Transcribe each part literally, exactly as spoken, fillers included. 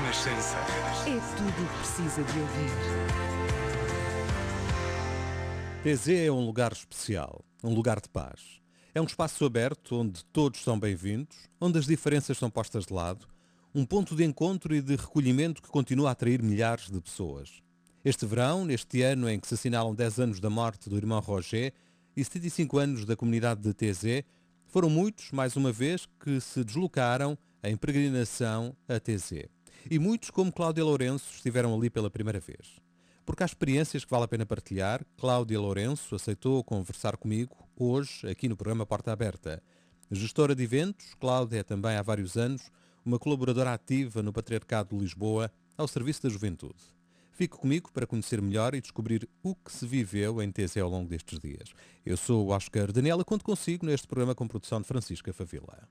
Renascença. É tudo o que precisa de ouvir. T Z é um lugar especial, um lugar de paz. É um espaço aberto onde todos são bem-vindos, onde as diferenças são postas de lado, um ponto de encontro e de recolhimento que continua a atrair milhares de pessoas. Este verão, neste ano em que se assinalam dez anos da morte do irmão Roger e setenta e cinco anos da comunidade de T Z, foram muitos, mais uma vez, que se deslocaram em peregrinação a T Z. E muitos, como Cláudia Lourenço, estiveram ali pela primeira vez. Porque há experiências que vale a pena partilhar, Cláudia Lourenço aceitou conversar comigo hoje aqui no programa Porta Aberta. Gestora de eventos, Cláudia é também há vários anos uma colaboradora ativa no Patriarcado de Lisboa ao serviço da juventude. Fique comigo para conhecer melhor e descobrir o que se viveu em T Z ao longo destes dias. Eu sou o Oscar Daniela, conto consigo neste programa com produção de Francisca Favila.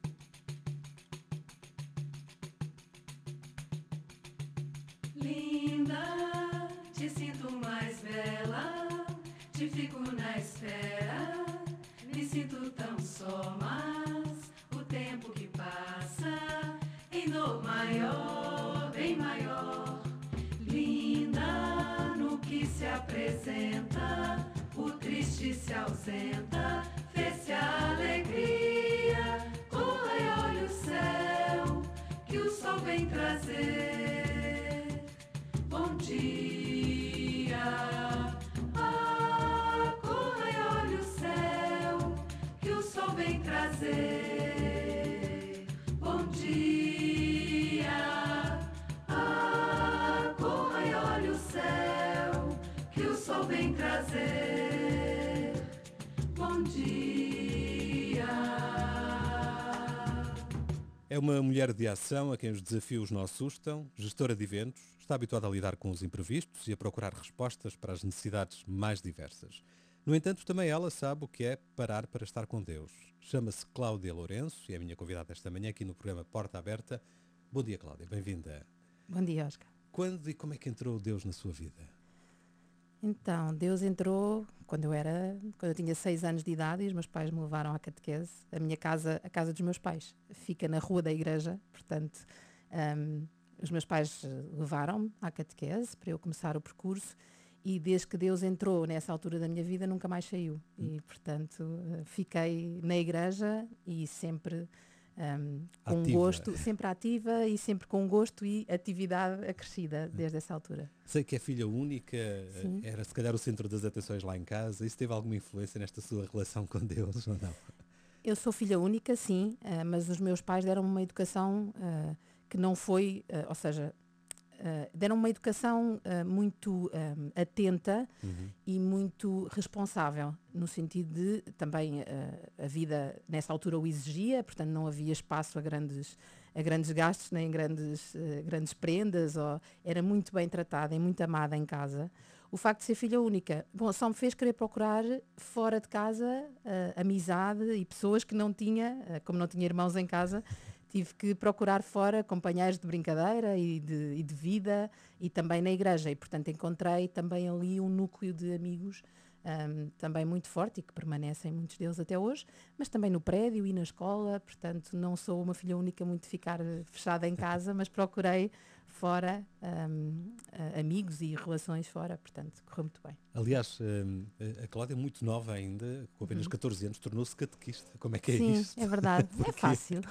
Linda, te sinto mais bela, te fico na espera, me sinto tão só, mas o tempo que passa em dor maior, bem maior. Linda, no que se apresenta, o triste se ausenta, fez-se a alegria, corra e olha o céu, que o sol vem trazer. Bom dia, ah, corra e olha o céu, que o sol vem trazer. Bom dia, ah, corra e olha o céu, que o sol vem trazer. Bom dia. É uma mulher de ação a quem os desafios não assustam, gestora de eventos, está habituada a lidar com os imprevistos e a procurar respostas para as necessidades mais diversas. No entanto, também ela sabe o que é parar para estar com Deus. Chama-se Cláudia Lourenço e é a minha convidada esta manhã aqui no programa Porta Aberta. Bom dia, Cláudia, bem-vinda. Bom dia, Oscar. Quando e como é que entrou Deus na sua vida? Então, Deus entrou quando eu era, quando eu tinha seis anos de idade e os meus pais me levaram à catequese. A minha casa, a casa dos meus pais, fica na rua da igreja, portanto, um, os meus pais levaram-me à catequese para eu começar o percurso e desde que Deus entrou nessa altura da minha vida nunca mais saiu. E, portanto, fiquei na igreja e sempre um, com Ativa. gosto, sempre ativa e sempre com gosto e atividade acrescida desde essa altura. Sei que é filha única, Sim. era se calhar o centro das atenções lá em casa. Isso teve alguma influência nesta sua relação com Deus ou não? Eu sou filha única, sim, uh, mas os meus pais deram-me uma educação uh, que não foi, uh, ou seja, uh, deram uma educação uh, muito um, atenta Uhum. e muito responsável, no sentido de também uh, a vida nessa altura o exigia, portanto não havia espaço a grandes, a grandes gastos, nem grandes, uh, grandes prendas, ou, era muito bem tratada e muito amada em casa. O facto de ser filha única, bom, só me fez querer procurar fora de casa uh, amizade e pessoas que não tinha, uh, como não tinha irmãos em casa, tive que procurar fora companheiros de brincadeira e de, e de vida e também na igreja. E, portanto, encontrei também ali um núcleo de amigos um, também muito forte e que permanecem muitos deles até hoje, mas também no prédio e na escola. Portanto, não sou uma filha única muito de ficar fechada em casa, mas procurei fora um, amigos e relações fora. Portanto, correu muito bem. Aliás, a Cláudia é muito nova ainda, com apenas catorze anos, tornou-se catequista. Como é que é Sim, isto? é verdade. É Porquê? fácil.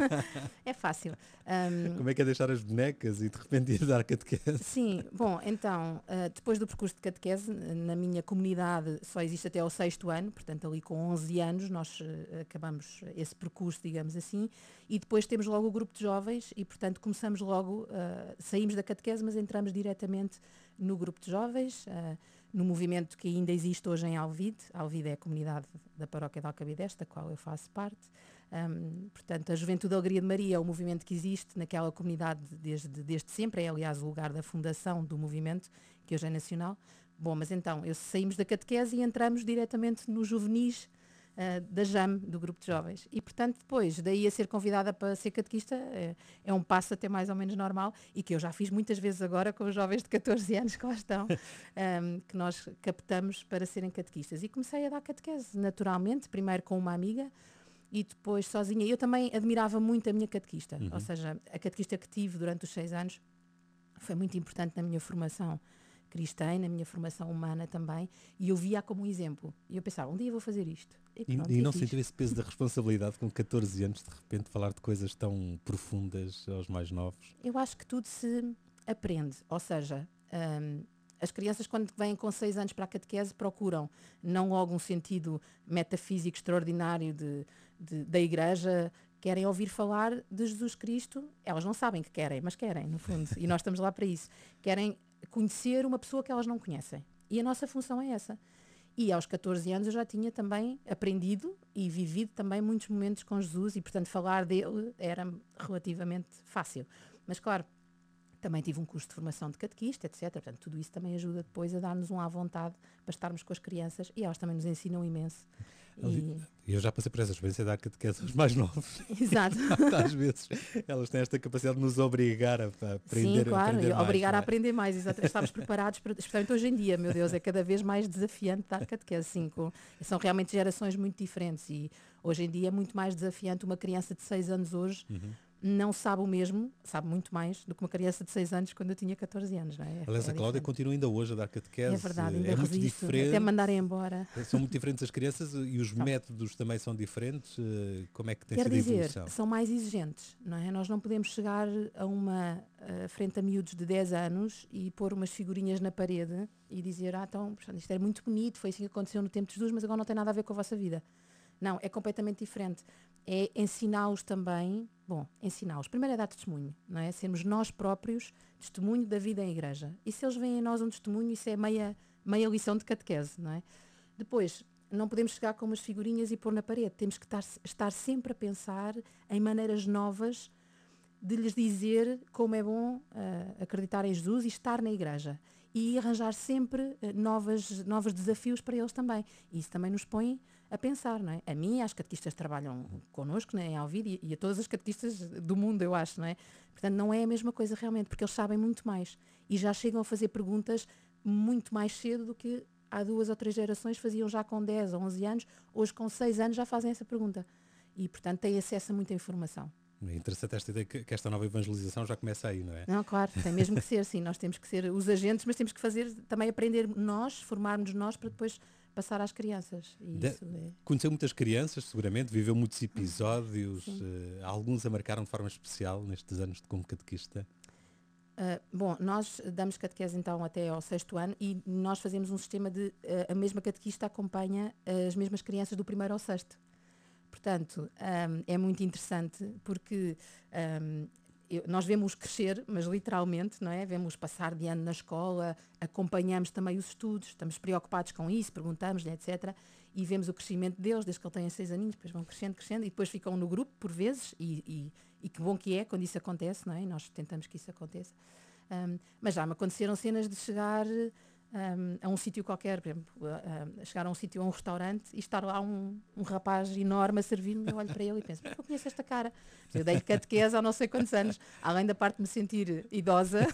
É fácil. Um, Como é que é deixar as bonecas e de repente ir dar catequese? Sim, bom, então, uh, depois do percurso de catequese, na minha comunidade só existe até ao sexto ano, portanto ali com onze anos nós uh, acabamos esse percurso, digamos assim, e depois temos logo o grupo de jovens e, portanto, começamos logo, uh, saímos da catequese, mas entramos diretamente no grupo de jovens, uh, no movimento que ainda existe hoje em Alvide. Alvide é a comunidade da paróquia de Alcabideste, da qual eu faço parte. Um, portanto, a Juventude Alegria de Maria é o movimento que existe naquela comunidade desde, desde sempre, é aliás o lugar da fundação do movimento, que hoje é nacional. Bom, mas então, eu saímos da catequese e entramos diretamente no juvenis uh, da J A M, do grupo de jovens. E, portanto, depois, daí a ser convidada para ser catequista, é, é um passo até mais ou menos normal e que eu já fiz muitas vezes agora com os jovens de catorze anos que lá estão, um, que nós captamos para serem catequistas. E comecei a dar catequese, naturalmente, primeiro com uma amiga, e depois sozinha. Eu também admirava muito a minha catequista, Uhum. ou seja, a catequista que tive durante os seis anos foi muito importante na minha formação cristã, na minha formação humana também, e eu via como um exemplo. E eu pensava, um dia vou fazer isto. E, pronto, e não fiz. sentiu esse peso da responsabilidade com catorze anos, de repente, falar de coisas tão profundas aos mais novos? Eu acho que tudo se aprende, ou seja, hum, as crianças quando vêm com seis anos para a catequese procuram não logo um sentido metafísico extraordinário de, de- da igreja, querem ouvir falar de Jesus Cristo, elas não sabem que querem, mas querem, no fundo, e nós estamos lá para isso. Querem conhecer uma pessoa que elas não conhecem. E a nossa função é essa. E aos catorze anos eu já tinha também aprendido e vivido também muitos momentos com Jesus e, portanto, falar dele era relativamente fácil. Mas, claro, também tive um curso de formação de catequista, etcétera. Portanto, tudo isso também ajuda depois a dar-nos um à vontade para estarmos com as crianças e elas também nos ensinam imenso. E... Eu já passei por essa experiência de dar catequese aos mais novos. Exato. Às vezes elas têm esta capacidade de nos obrigar a, a aprender, Sim, claro, a aprender e mais, obrigar não a é? aprender mais, exato. Estamos preparados, para, especialmente hoje em dia, meu Deus, é cada vez mais desafiante dar catequese. Assim, com, são realmente gerações muito diferentes e hoje em dia é muito mais desafiante. Uma criança de seis anos hoje Uhum. não sabe o mesmo, sabe muito mais do que uma criança de seis anos quando eu tinha catorze anos, não é? É- Aliás, é a Cláudia diferente. continua ainda hoje a dar catequese. É verdade, ainda é muito resisto, diferente. até me mandarem embora. São muito diferentes as crianças e os São. métodos também são diferentes. Eh, Como é que tem Quer sido a dizer, evolução? são mais exigentes, não é? Nós não podemos chegar a uma eh, frente a miúdos de dez anos e pôr umas figurinhas na parede e dizer, ah, então, portanto, isto é muito bonito, foi assim que aconteceu no tempo de Jesus, mas agora não tem nada a ver com a vossa vida. Não, é completamente diferente. É ensiná-los também, bom, ensiná-los. Primeiro é dar testemunho, não é? Sermos nós próprios testemunho da vida em igreja. E se eles veem em nós um testemunho, isso é meia, meia lição de catequese, não é? Depois, não podemos chegar com umas figurinhas e pôr na parede. Temos que estar, estar sempre a pensar em maneiras novas de lhes dizer como é bom uh, acreditar em Jesus e estar na igreja. E arranjar sempre uh, novas, novos desafios para eles também. E isso também nos põe a pensar, não é? A mim, as catequistas trabalham connosco, né, em Alvide, e, e a todas as catequistas do mundo, eu acho, não é? Portanto, não é a mesma coisa realmente, porque eles sabem muito mais. E já chegam a fazer perguntas muito mais cedo do que há duas ou três gerações faziam já com dez ou onze anos, hoje com seis anos já fazem essa pergunta. E, portanto, têm acesso a muita informação. É interessante esta ideia que, que esta nova evangelização já começa aí, não é? Não, claro, tem mesmo que ser, sim. Nós temos que ser os agentes, mas temos que fazer também aprender nós, formarmos nós para depois passar às crianças. E De- isso é... Conheceu muitas crianças, seguramente, viveu muitos episódios, eh, alguns a marcaram de forma especial nestes anos de como catequista. Uh, bom, nós damos catequese então até ao sexto ano e nós fazemos um sistema de uh, a mesma catequista acompanha as mesmas crianças do primeiro ao sexto. Portanto, um, é muito interessante porque um, eu- nós vemos crescer, mas literalmente, não é? Vemos passar de ano na escola, acompanhamos também os estudos, estamos preocupados com isso, perguntamos-lhe, etcétera. E vemos o crescimento deles, desde que ele tenha seis aninhos, depois vão crescendo, crescendo, e depois ficam no grupo, por vezes, e, e, e que bom que é quando isso acontece, não é? E nós tentamos que isso aconteça. Um, mas já me aconteceram cenas de chegar um, a um sítio qualquer, por exemplo, a, a chegar a um sítio, a um restaurante, e estar lá um, um rapaz enorme a servir-me, eu olho para ele e penso, mas eu conheço esta cara. Eu dei-lhe catequese há não sei quantos anos, além da parte de me sentir idosa,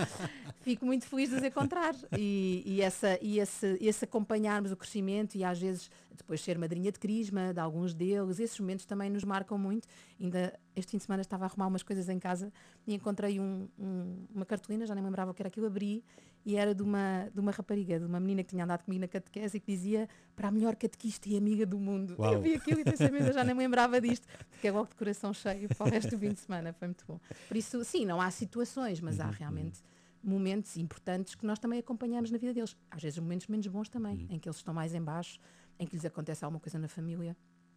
fico muito feliz de os encontrar. E, e, essa, e esse, esse acompanharmos o crescimento e às vezes depois ser madrinha de crisma de alguns deles, esses momentos também nos marcam muito. Ainda este fim de semana estava a arrumar umas coisas em casa e encontrei um, um, uma cartolina, já nem me lembrava o que era aquilo, abri e era de uma, de uma rapariga, de uma menina que tinha andado comigo na catequese e que dizia para a melhor catequista e amiga do mundo. Uau. Eu vi aquilo e pensei, mesmo, eu já nem me lembrava disto. Fiquei logo de coração cheio para o resto do fim de semana, foi muito bom. Por isso, sim, não há situações, mas há realmente momentos importantes que nós também acompanhamos na vida deles. Às vezes momentos menos bons também, em que eles estão mais em baixo, em que lhes acontece alguma coisa na família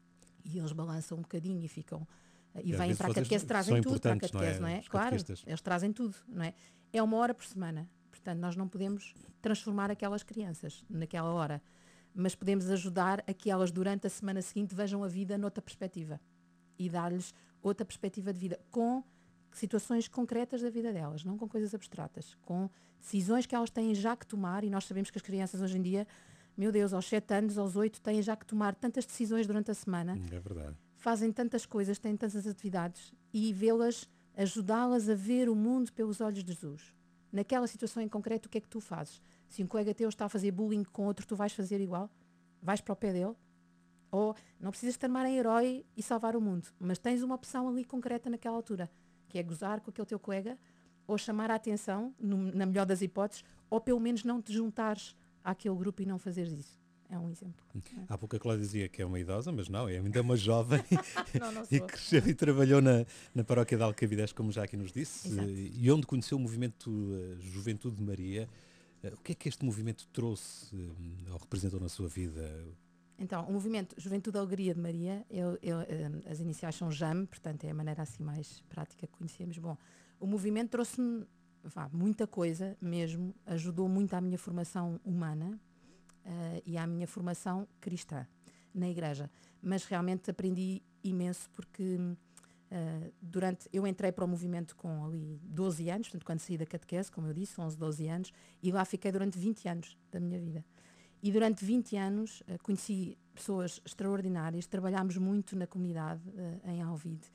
e eles balançam um bocadinho e ficam e às vêm vezes para a vocês catequese, são trazem tudo para a importantes, não é? catequese, não é? Os Claro, catequistas. eles trazem tudo, não é? É uma hora por semana, portanto nós não podemos transformar aquelas crianças naquela hora, mas podemos ajudar a que elas durante a semana seguinte vejam a vida noutra perspectiva e dar-lhes outra perspectiva de vida, com situações concretas da vida delas, não com coisas abstratas, com decisões que elas têm já que tomar, e nós sabemos que as crianças hoje em dia, meu Deus, aos sete anos, aos oito, têm já que tomar tantas decisões durante a semana, É verdade. fazem tantas coisas, têm tantas atividades, e vê-las, ajudá-las a ver o mundo pelos olhos de Jesus. Naquela situação em concreto, o que é que tu fazes? Se um colega teu está a fazer bullying com outro, tu vais fazer igual? Vais para o pé dele? Ou não precisas te armar em herói e salvar o mundo, mas tens uma opção ali concreta naquela altura, que é gozar com aquele teu colega ou chamar a atenção, no, na melhor das hipóteses, ou pelo menos não te juntares àquele grupo e não fazeres isso. É um exemplo. Há pouco a Cláudia dizia que é uma idosa, mas não, é ainda uma jovem não, não e sou. cresceu e trabalhou na, na paróquia de Alcavidez, como já aqui nos disse, Exato. e onde conheceu o movimento uh, Juventude de Maria. Uh, o que é que este movimento trouxe uh, ou representou na sua vida? Então, o movimento Juventude Alegria de Maria, eu, eu, um, as iniciais são J A M, portanto é a maneira assim mais prática que conhecemos. Bom, o movimento trouxe-me vá, muita coisa mesmo, ajudou muito à minha formação humana uh, e à minha formação cristã na igreja. Mas realmente aprendi imenso porque uh, durante, eu entrei para o movimento com ali doze anos, portanto quando saí da catequese, como eu disse, onze, doze anos, e lá fiquei durante vinte anos da minha vida. E durante vinte anos uh, conheci pessoas extraordinárias, trabalhámos muito na comunidade uh, em Alvide.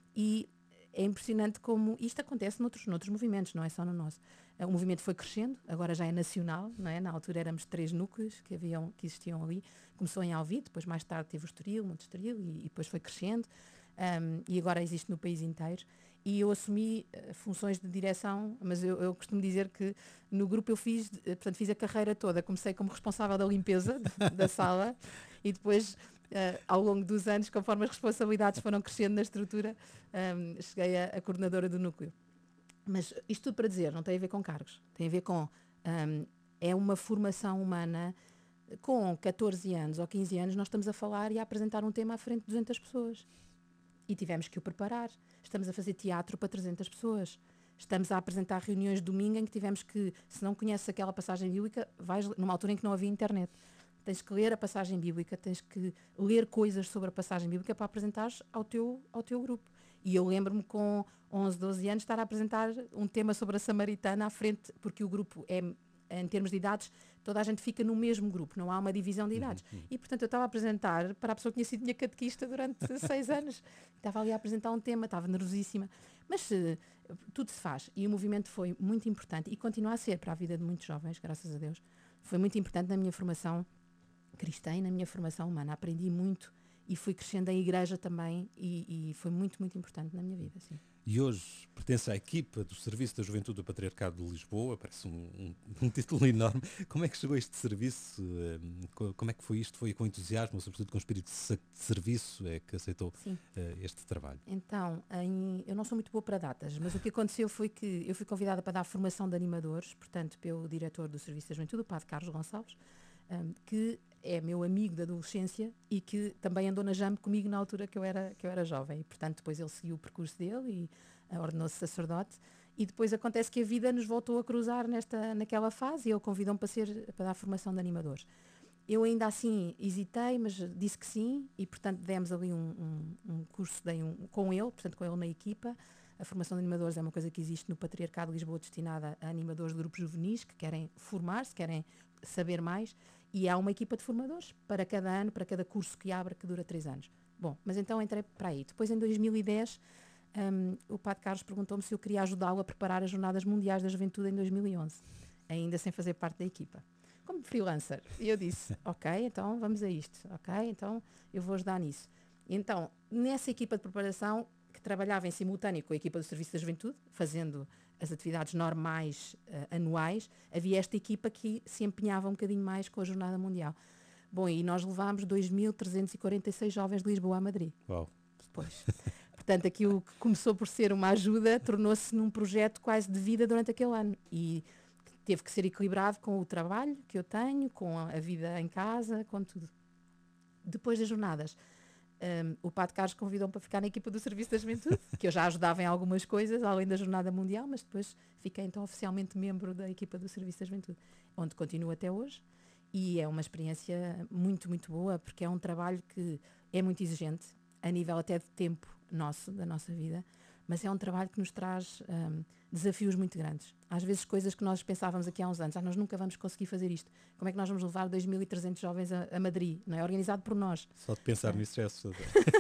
E é impressionante como isto acontece noutros, noutros movimentos, não é só no nosso. Uh, o movimento foi crescendo, agora já é nacional, não é? Na altura éramos três núcleos que, haviam, que existiam ali. Começou em Alvide, depois mais tarde teve o Estoril, Monte Estoril, e, e depois foi crescendo. Um, e agora existe no país inteiro. E eu assumi uh, funções de direção, mas eu, eu costumo dizer que no grupo eu fiz, uh, portanto fiz a carreira toda. Comecei como responsável da limpeza de, da sala e depois, uh, ao longo dos anos, conforme as responsabilidades foram crescendo na estrutura, um, cheguei a, a coordenadora do núcleo. Mas isto tudo para dizer, não tem a ver com cargos, tem a ver com, um, é uma formação humana. Com catorze anos ou quinze anos nós estamos a falar e a apresentar um tema à frente de duzentas pessoas. E tivemos que o preparar. Estamos a fazer teatro para trezentas pessoas. Estamos a apresentar reuniões de domingo em que tivemos que, se não conheces aquela passagem bíblica, vais numa altura em que não havia internet. Tens que ler a passagem bíblica, tens que ler coisas sobre a passagem bíblica para apresentares ao teu, ao teu grupo. E eu lembro-me com onze, doze anos estar a apresentar um tema sobre a Samaritana à frente, porque o grupo é, em termos de idades, toda a gente fica no mesmo grupo, não há uma divisão de idades. Uhum. E, portanto, eu estava a apresentar para a pessoa que tinha sido minha catequista durante seis anos. Estava ali a apresentar um tema, estava nervosíssima. Mas uh, tudo se faz. E o movimento foi muito importante e continua a ser para a vida de muitos jovens, graças a Deus. Foi muito importante na minha formação cristã e na minha formação humana. Aprendi muito e fui crescendo em igreja também e, e foi muito, muito importante na minha vida, sim. E hoje pertence à equipa do Serviço da Juventude do Patriarcado de Lisboa, parece um, um, um título enorme. Como é que chegou este serviço? Como é que foi isto? Foi com entusiasmo, ou sobretudo com espírito de serviço, é que aceitou uh, este trabalho? Então, em, eu não sou muito boa para datas, mas o que aconteceu foi que eu fui convidada para dar formação de animadores, portanto, pelo diretor do Serviço da Juventude, o padre Carlos Gonçalves, um, que é meu amigo da adolescência e que também andou na J A M comigo na altura que eu era, que eu era jovem. E, portanto, depois ele seguiu o percurso dele e uh, ordenou-se sacerdote. E depois acontece que a vida nos voltou a cruzar nesta, naquela fase e ele convidou-me para, ser, para dar formação de animadores. Eu ainda assim hesitei, mas disse que sim e, portanto, demos ali um, um, um curso dei um, com ele, portanto, com ele na equipa. A formação de animadores é uma coisa que existe no Patriarcado de Lisboa destinada a animadores de grupos juvenis que querem formar-se, querem saber mais. E há uma equipa de formadores para cada ano, para cada curso que abre, que dura três anos. Bom, mas então entrei para aí. Depois, em dois mil e dez, um, o padre Carlos perguntou-me se eu queria ajudá-lo a preparar as Jornadas Mundiais da Juventude em dois mil e onze, ainda sem fazer parte da equipa, como freelancer. E eu disse, ok, então vamos a isto. Ok, então eu vou ajudar nisso. E então, nessa equipa de preparação, que trabalhava em simultâneo com a equipa do Serviço da Juventude, fazendo as atividades normais uh, anuais, havia esta equipa que se empenhava um bocadinho mais com a Jornada Mundial. Bom, e nós levámos dois mil trezentos e quarenta e seis jovens de Lisboa a Madrid. Uau. Depois. Portanto, aquilo que começou por ser uma ajuda tornou-se num projeto quase de vida durante aquele ano. E teve que ser equilibrado com o trabalho que eu tenho, com a vida em casa, com tudo. Depois das jornadas, Um, o padre Carlos convidou-me para ficar na equipa do Serviço da Juventude, que eu já ajudava em algumas coisas, além da Jornada Mundial, mas depois fiquei então oficialmente membro da equipa do Serviço da Juventude, onde continuo até hoje. E é uma experiência muito, muito boa, porque é um trabalho que é muito exigente, a nível até de tempo nosso, da nossa vida, mas é um trabalho que nos traz um, desafios muito grandes. Às vezes coisas que nós pensávamos aqui há uns anos, ah, nós nunca vamos conseguir fazer isto. Como é que nós vamos levar dois mil e trezentos jovens a, a Madrid? Não é organizado por nós. Só de pensar é. nisso já é assustador.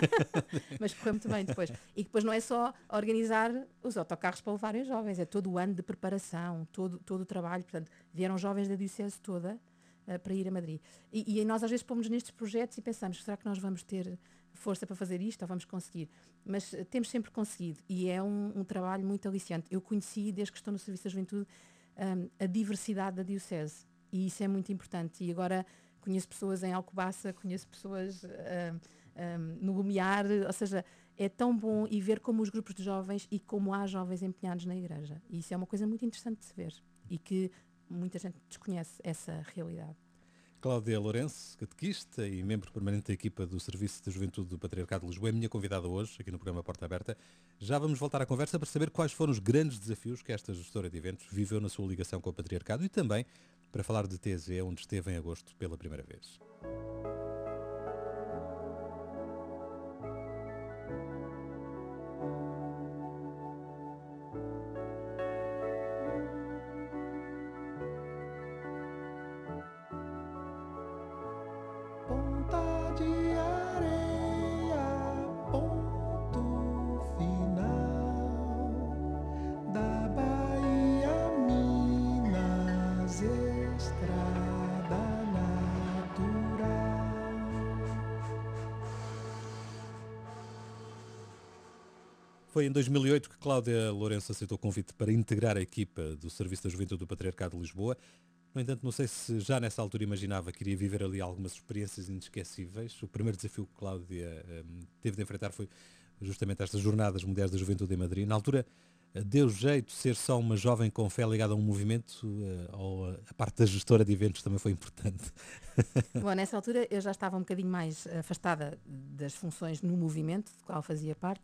Mas correu muito bem depois. E depois não é só organizar os autocarros para levarem os jovens, é todo o ano de preparação, todo, todo o trabalho. Portanto, vieram jovens da diocese toda uh, para ir a Madrid. E, e nós às vezes pomos nestes projetos e pensamos, será que nós vamos ter força para fazer isto, ou vamos conseguir. Mas uh, temos sempre conseguido, e é um, um trabalho muito aliciante. Eu conheci, desde que estou no Serviço da Juventude, um, a diversidade da Diocese, e isso é muito importante. E agora conheço pessoas em Alcobaça, conheço pessoas um, um, no Lumiar, ou seja, é tão bom e ver como os grupos de jovens e como há jovens empenhados na igreja. E isso é uma coisa muito interessante de se ver e que muita gente desconhece essa realidade. Cláudia Lourenço, catequista e membro permanente da equipa do Serviço de Juventude do Patriarcado de Lisboa, é minha convidada hoje, aqui no programa Porta Aberta. Já vamos voltar à conversa para saber quais foram os grandes desafios que esta gestora de eventos viveu na sua ligação com o Patriarcado e também para falar de T E Z, onde esteve em agosto pela primeira vez. Foi em dois mil e oito que Cláudia Lourenço aceitou o convite para integrar a equipa do Serviço da Juventude do Patriarcado de Lisboa. No entanto, não sei se já nessa altura imaginava que iria viver ali algumas experiências inesquecíveis. O primeiro desafio que Cláudia um, teve de enfrentar foi justamente estas Jornadas Mundiais da Juventude em Madrid. Na altura, deu jeito ser só uma jovem com fé ligada a um movimento, uh, ou a parte da gestora de eventos também foi importante? Bom, nessa altura eu já estava um bocadinho mais afastada das funções no movimento, do qual fazia parte.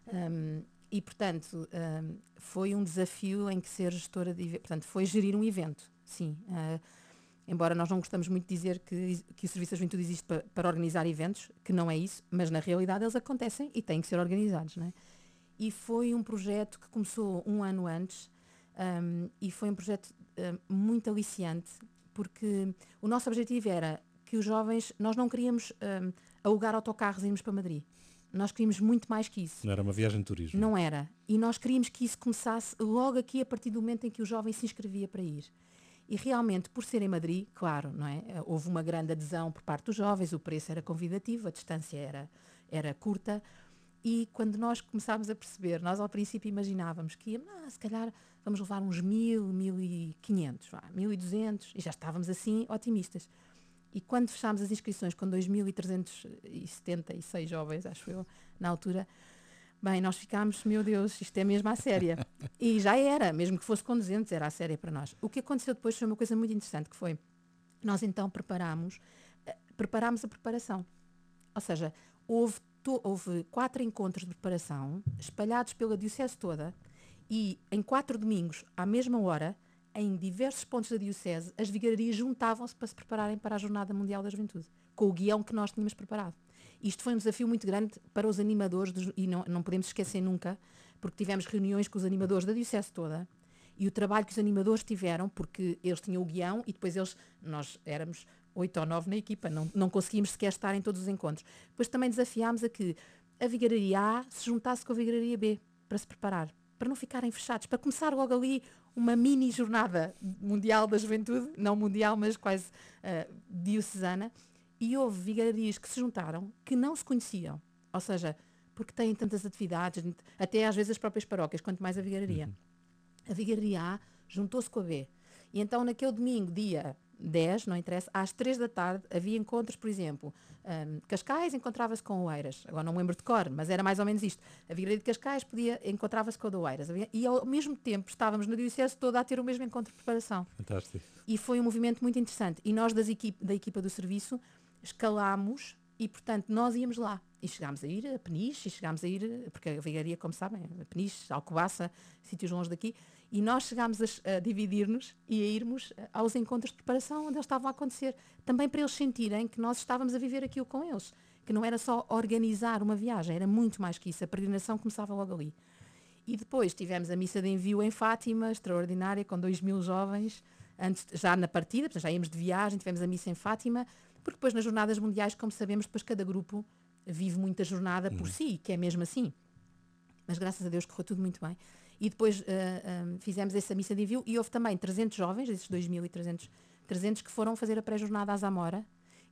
Um, e, portanto, um, foi um desafio em que ser gestora de eventos, portanto, foi gerir um evento, sim. Uh, embora nós não gostamos muito de dizer que, que o Serviço da Juventude existe para, para organizar eventos, que não é isso, mas na realidade eles acontecem e têm que ser organizados, não é? E foi um projeto que começou um ano antes um, e foi um projeto um, muito aliciante, porque o nosso objetivo era que os jovens, nós não queríamos um, alugar autocarros e irmos para Madrid. Nós queríamos muito mais que isso. Não era uma viagem de turismo. Não era. E nós queríamos que isso começasse logo aqui, a partir do momento em que o jovem se inscrevia para ir. E realmente, por ser em Madrid, claro, não é? Houve uma grande adesão por parte dos jovens, o preço era convidativo, a distância era, era curta. E quando nós começámos a perceber, nós ao princípio imaginávamos que ah, se calhar vamos levar uns mil, mil e quinhentos, mil e duzentos, e já estávamos assim otimistas. E quando fechámos as inscrições com dois mil trezentos e setenta e seis jovens, acho eu, na altura, bem, nós ficámos, meu Deus, isto é mesmo à séria. E já era, mesmo que fosse com duzentos, era à séria para nós. O que aconteceu depois foi uma coisa muito interessante, que foi, nós então preparámos, preparámos a preparação. Ou seja, houve, to, houve quatro encontros de preparação, espalhados pela Diocese toda, e em quatro domingos, à mesma hora, em diversos pontos da Diocese, as vigararias juntavam-se para se prepararem para a Jornada Mundial da Juventude, com o guião que nós tínhamos preparado. Isto foi um desafio muito grande para os animadores, de, e não, não podemos esquecer nunca, porque tivemos reuniões com os animadores da Diocese toda, e o trabalho que os animadores tiveram, porque eles tinham o guião, e depois eles, nós éramos oito ou nove na equipa, não, não conseguimos sequer estar em todos os encontros. Depois também desafiámos a que a vigararia A se juntasse com a vigararia B, para se preparar, para não ficarem fechados, para começar logo ali uma mini jornada mundial da juventude, não mundial, mas quase uh, diocesana, e houve vigararias que se juntaram que não se conheciam, ou seja, porque têm tantas atividades, até às vezes as próprias paróquias, quanto mais a vigararia. Uhum. A vigararia A juntou-se com a B, e então naquele domingo, dia dez, não interessa, às três da tarde havia encontros, por exemplo, um, Cascais encontrava-se com Oeiras, agora não me lembro de cor, mas era mais ou menos isto. A Vigararia de Cascais podia, encontrava-se com a de Oeiras, e ao mesmo tempo estávamos na Diocese toda a ter o mesmo encontro de preparação. Fantástico. E foi um movimento muito interessante. E nós das equipe, da equipa do serviço escalámos e, portanto, nós íamos lá. E chegámos a ir a Peniche, e chegámos a ir, porque a Vigararia, como sabem, a Peniche, Alcobaça, sítios longe daqui, e nós chegámos a, a dividir-nos e a irmos aos encontros de preparação onde eles estavam a acontecer. Também para eles sentirem que nós estávamos a viver aquilo com eles. Que não era só organizar uma viagem, era muito mais que isso. A peregrinação começava logo ali. E depois tivemos a missa de envio em Fátima, extraordinária, com dois mil jovens, antes, já na partida, já íamos de viagem, tivemos a missa em Fátima, porque depois nas Jornadas Mundiais, como sabemos, depois cada grupo vive muita jornada por uhum. si, que é mesmo assim. Mas graças a Deus correu tudo muito bem. E depois uh, um, fizemos essa missa de envio e houve também trezentos jovens, esses dois mil e trezentos, trezentos que foram fazer a pré-jornada à Zamora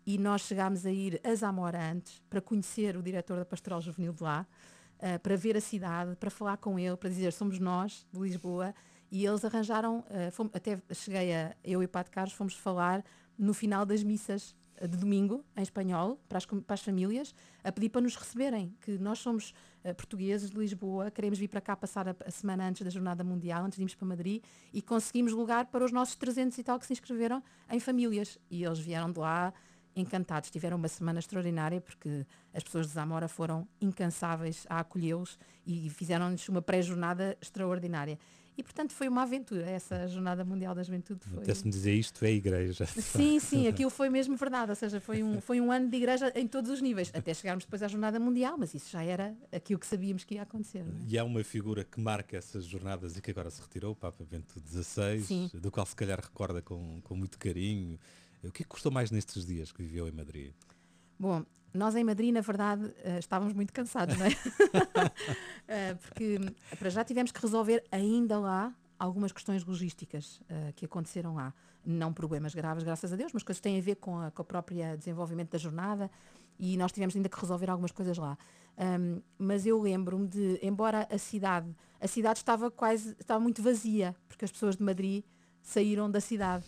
e nós chegámos a ir a Zamora antes para conhecer o diretor da Pastoral Juvenil de lá, uh, para ver a cidade, para falar com ele, para dizer somos nós de Lisboa, e eles arranjaram, uh, fomos, até cheguei a, eu e o Padre Carlos fomos falar no final das missas de domingo, em espanhol, para as, para as famílias, a pedir para nos receberem, que nós somos uh, portugueses de Lisboa, queremos vir para cá passar a, a semana antes da Jornada Mundial, antes de irmos para Madrid, e conseguimos lugar para os nossos trezentos e tal que se inscreveram em famílias. E eles vieram de lá encantados. Tiveram uma semana extraordinária, porque as pessoas de Zamora foram incansáveis a acolhê-los e fizeram-nos uma pré-jornada extraordinária. E, portanto, foi uma aventura, essa Jornada Mundial da Juventude. Foi... Até-se-me dizer isto, é a igreja. Sim, sim, aquilo foi mesmo verdade, ou seja, foi um, foi um ano de igreja em todos os níveis, até chegarmos depois à Jornada Mundial, mas isso já era aquilo que sabíamos que ia acontecer. Não é? E há uma figura que marca essas jornadas e que agora se retirou, o Papa Bento dezasseis, sim, do qual se calhar recorda com, com muito carinho. O que é que custou mais nestes dias que viveu em Madrid? Bom, nós em Madrid, na verdade, uh, estávamos muito cansados, não é? uh, porque para já tivemos que resolver ainda lá algumas questões logísticas uh, que aconteceram lá. Não problemas graves, graças a Deus, mas coisas que têm a ver com, a, com o próprio desenvolvimento da jornada, e nós tivemos ainda que resolver algumas coisas lá. Um, mas eu lembro-me de, embora a cidade, a cidade estava quase, estava muito vazia, porque as pessoas de Madrid saíram da cidade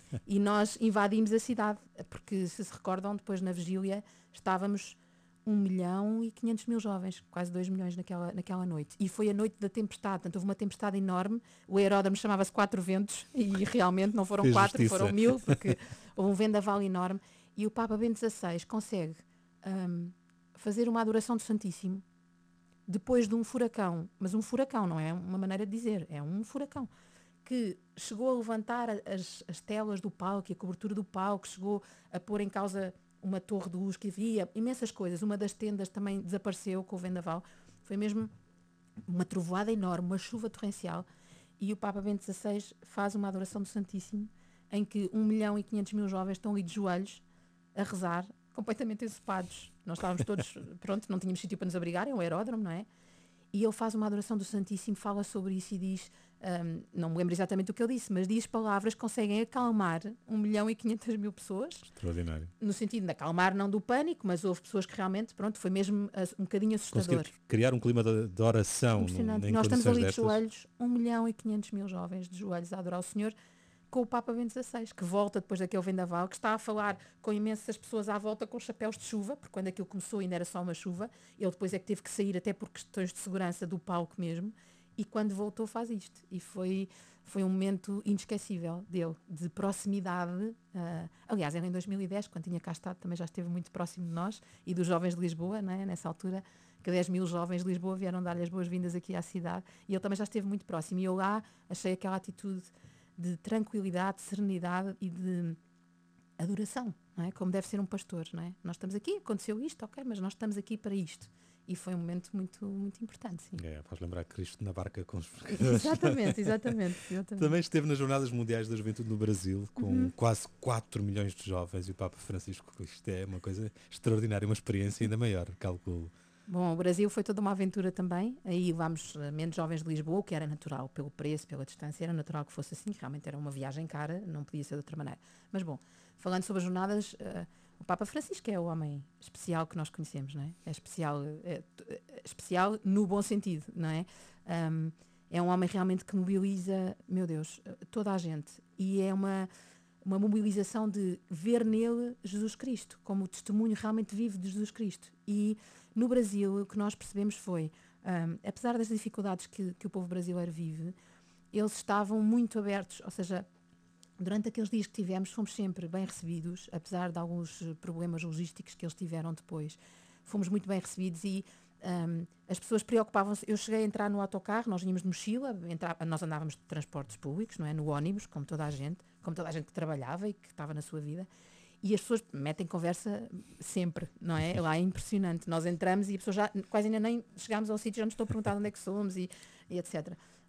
e nós invadimos a cidade, porque se se recordam, depois na vigília estávamos um milhão e quinhentos mil jovens, quase dois milhões naquela, naquela noite. E foi a noite da tempestade, portanto houve uma tempestade enorme, o aeródromo chamava-se Quatro Ventos, e realmente não foram Fez quatro, justiça. Foram mil, porque houve um vendaval enorme, e o Papa Bento dezasseis consegue um, fazer uma adoração do Santíssimo, depois de um furacão, mas um furacão, não é uma maneira de dizer, é um furacão, que chegou a levantar as, as telas do palco e a cobertura do palco, chegou a pôr em causa uma torre de luz que havia, imensas coisas. Uma das tendas também desapareceu com o vendaval. Foi mesmo uma trovoada enorme, uma chuva torrencial. E o Papa Bento dezasseis faz uma adoração do Santíssimo, em que um milhão e quinhentos mil jovens estão ali de joelhos a rezar, completamente ensopados. Nós estávamos todos, pronto, não tínhamos sítio para nos abrigar, é um aeródromo, não é? E ele faz uma adoração do Santíssimo, fala sobre isso e diz, um, não me lembro exatamente o que ele disse, mas diz palavras que conseguem acalmar um milhão e quinhentas mil pessoas. Extraordinário. No sentido de acalmar, não do pânico, mas houve pessoas que realmente, pronto, foi mesmo um bocadinho assustador. Conseguir criar um clima de, de oração. Impressionante. Nós estamos ali de joelhos, um milhão e quinhentos mil jovens de joelhos a adorar o Senhor, com o Papa Bento dezasseis, que volta depois daquele vendaval, que está a falar com imensas pessoas à volta com chapéus de chuva, porque quando aquilo começou ainda era só uma chuva, ele depois é que teve que sair até por questões de segurança do palco mesmo, e quando voltou faz isto. E foi, foi um momento inesquecível dele, de proximidade. Uh, aliás, ele em dois mil e dez, quando tinha cá estado, também já esteve muito próximo de nós e dos jovens de Lisboa, né? Nessa altura, que dez mil jovens de Lisboa vieram dar-lhe as boas-vindas aqui à cidade, e ele também já esteve muito próximo. E eu lá achei aquela atitude de tranquilidade, de serenidade e de adoração, não é? Como deve ser um pastor, não é? Nós estamos aqui, aconteceu isto, ok, mas nós estamos aqui para isto. E foi um momento muito, muito importante, sim. É, faz lembrar Cristo na barca com os pescadores. Exatamente, exatamente, exatamente. Também esteve nas Jornadas Mundiais da Juventude no Brasil, com uhum. quase quatro milhões de jovens, e o Papa Francisco, isto é uma coisa extraordinária, uma experiência ainda maior, calculo. Bom, o Brasil foi toda uma aventura também. Aí levámos menos jovens de Lisboa, o que era natural, pelo preço, pela distância, era natural que fosse assim. Realmente era uma viagem cara, não podia ser de outra maneira. Mas bom, falando sobre as jornadas, uh, o Papa Francisco é o homem especial que nós conhecemos, não é? É especial, é, é especial no bom sentido, não é? Um, é um homem realmente que mobiliza, meu Deus, toda a gente. E é uma, uma mobilização de ver nele Jesus Cristo, como o testemunho realmente vivo de Jesus Cristo. E no Brasil, o que nós percebemos foi, um, apesar das dificuldades que, que o povo brasileiro vive, eles estavam muito abertos, ou seja, durante aqueles dias que tivemos, fomos sempre bem recebidos, apesar de alguns problemas logísticos que eles tiveram depois. Fomos muito bem recebidos e um, as pessoas preocupavam-se. Eu cheguei a entrar no autocarro, nós vínhamos de mochila, entra, nós andávamos de transportes públicos, não é? No ônibus, como toda a gente, como toda a gente que trabalhava e que estava na sua vida. E as pessoas metem conversa sempre, não é? Lá é impressionante. Nós entramos e a pessoa já quase ainda nem chegámos ao sítio, já nos estão a perguntar onde é que somos e, e etcétera.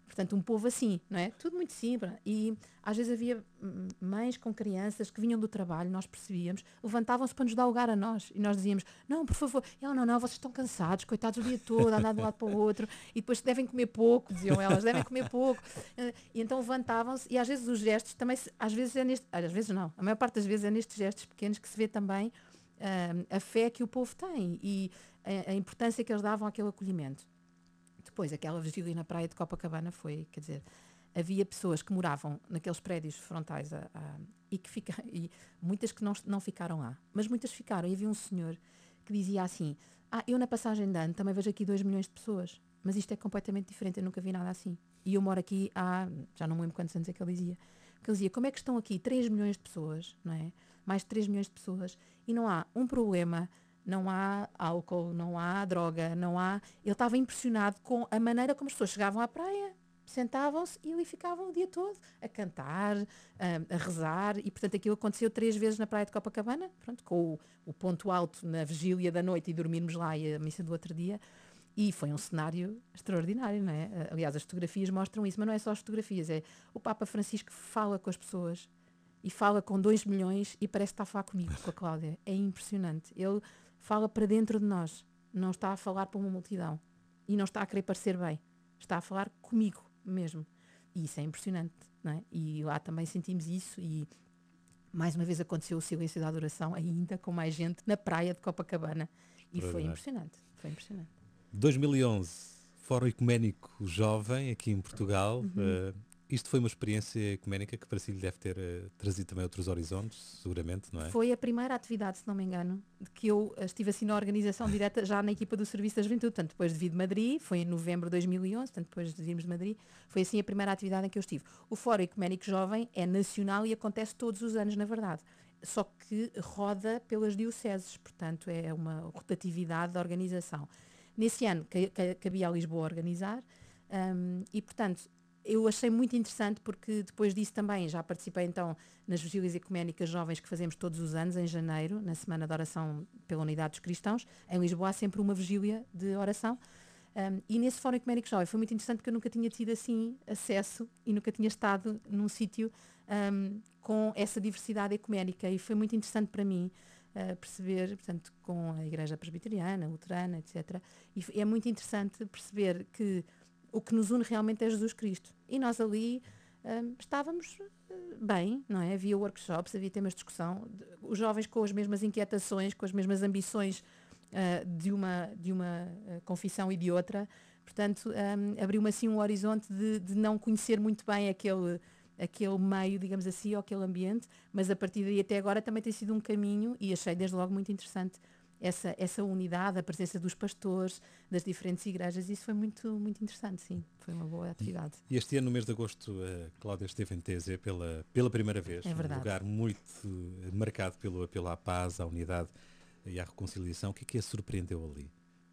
Portanto, um povo assim, não é? Tudo muito simples. E às vezes havia mães com crianças que vinham do trabalho, nós percebíamos, levantavam-se para nos dar lugar a nós. E nós dizíamos, não, por favor. E ela, não, não, vocês estão cansados, coitados o dia todo, a andar de um lado para o outro. E depois devem comer pouco, diziam elas, devem comer pouco. E então levantavam-se. E às vezes os gestos também, se, às vezes é neste, às vezes não, a maior parte das vezes é nestes gestos pequenos que se vê também uh, a fé que o povo tem e a, a importância que eles davam àquele acolhimento. Depois, aquela vigília na praia de Copacabana foi, quer dizer, havia pessoas que moravam naqueles prédios frontais a, a, e que fica, e muitas que não, não ficaram lá, mas muitas ficaram. E havia um senhor que dizia assim, ah, eu na passagem de ano também vejo aqui dois milhões de pessoas, mas isto é completamente diferente, eu nunca vi nada assim. E eu moro aqui há, já não me lembro quantos anos é que ele dizia, que ele dizia, como é que estão aqui três milhões de pessoas, não é? Mais de três milhões de pessoas, e não há um problema. Não há álcool, não há droga, não há... Ele estava impressionado com a maneira como as pessoas chegavam à praia, sentavam-se e ali ficavam o dia todo a cantar, a, a rezar, e portanto aquilo aconteceu três vezes na praia de Copacabana, pronto, com o, o ponto alto na vigília da noite e dormirmos lá e a missa do outro dia, e foi um cenário extraordinário, não é? Aliás, as fotografias mostram isso, mas não é só as fotografias, é o Papa Francisco fala com as pessoas e fala com dois milhões e parece que está a falar comigo, com a Cláudia. É impressionante. Ele fala para dentro de nós, não está a falar para uma multidão e não está a querer parecer bem, está a falar comigo mesmo, e isso é impressionante, não é? E lá também sentimos isso, e mais uma vez aconteceu o silêncio da adoração ainda com mais gente na praia de Copacabana, e foi impressionante, foi impressionante. dois mil e onze, Fórum Ecuménico Jovem aqui em Portugal. Uhum. uh, Isto foi uma experiência ecuménica que para si lhe deve ter uh, trazido também outros horizontes, seguramente, não é? Foi a primeira atividade, se não me engano, de que eu estive assim na organização direta, já na equipa do Serviço da Juventude, portanto depois de vir de Madrid, foi em novembro de dois mil e onze, portanto depois de virmos de Madrid, foi assim a primeira atividade em que eu estive. O Fórum Ecuménico Jovem é nacional e acontece todos os anos, na verdade, só que roda pelas dioceses, portanto é uma rotatividade da organização. Nesse ano cabia a Lisboa organizar um, e, portanto, eu achei muito interessante porque depois disso também já participei então nas vigílias ecuménicas jovens que fazemos todos os anos em janeiro, na Semana de Oração pela Unidade dos Cristãos. Em Lisboa há sempre uma vigília de oração. Um, e nesse Fórum Ecuménico Jovem foi muito interessante porque eu nunca tinha tido assim acesso e nunca tinha estado num sítio um, com essa diversidade ecuménica, e foi muito interessante para mim uh, perceber, portanto, com a Igreja Presbiteriana, Luterana, etcétera. E é muito interessante perceber que o que nos une realmente é Jesus Cristo. E nós ali um, estávamos uh, bem, não é? Havia workshops, havia temas de discussão, de, os jovens com as mesmas inquietações, com as mesmas ambições uh, de uma, de uma uh, confissão e de outra. Portanto, um, abriu-me assim um horizonte de, de não conhecer muito bem aquele, aquele meio, digamos assim, ou aquele ambiente, mas a partir daí até agora também tem sido um caminho, e achei desde logo muito interessante Essa, essa unidade, a presença dos pastores, das diferentes igrejas. Isso foi muito, muito interessante, sim. Foi uma boa atividade. E este ano, no mês de agosto, a Cláudia esteve em T Z pela, pela primeira vez. É verdade. Um lugar muito marcado pelo apelo à paz, à unidade e à reconciliação. O que é que a surpreendeu ali?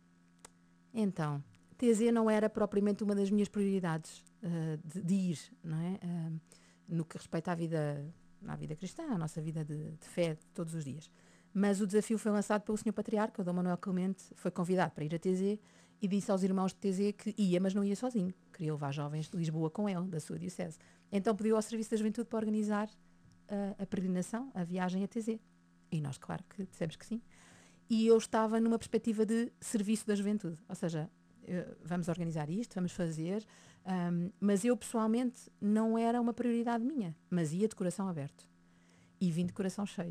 Então, T Z não era propriamente uma das minhas prioridades uh, de, de ir, não é? Uh, no que respeita à vida, à vida cristã, à nossa vida de, de fé de todos os dias. Mas o desafio foi lançado pelo senhor Patriarca, o Dom Manuel Clemente, foi convidado para ir a T Z e disse aos irmãos de T Z que ia, mas não ia sozinho. Queria levar jovens de Lisboa com ele, da sua diocese. Então pediu ao Serviço da Juventude para organizar a, a peregrinação, a viagem a T Z. E nós, claro, que dissemos que sim. E eu estava numa perspectiva de serviço da juventude. Ou seja, vamos organizar isto, vamos fazer. Um, mas eu, pessoalmente, não era uma prioridade minha. Mas ia de coração aberto. E vim de coração cheio.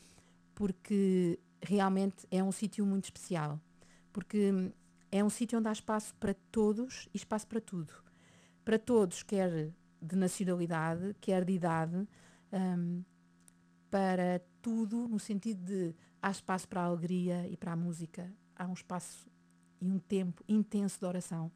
Porque realmente é um sítio muito especial, porque é um sítio onde há espaço para todos e espaço para tudo. Para todos, quer de nacionalidade, quer de idade, um, para tudo, no sentido de há espaço para a alegria e para a música, há um espaço e um tempo intenso de oração.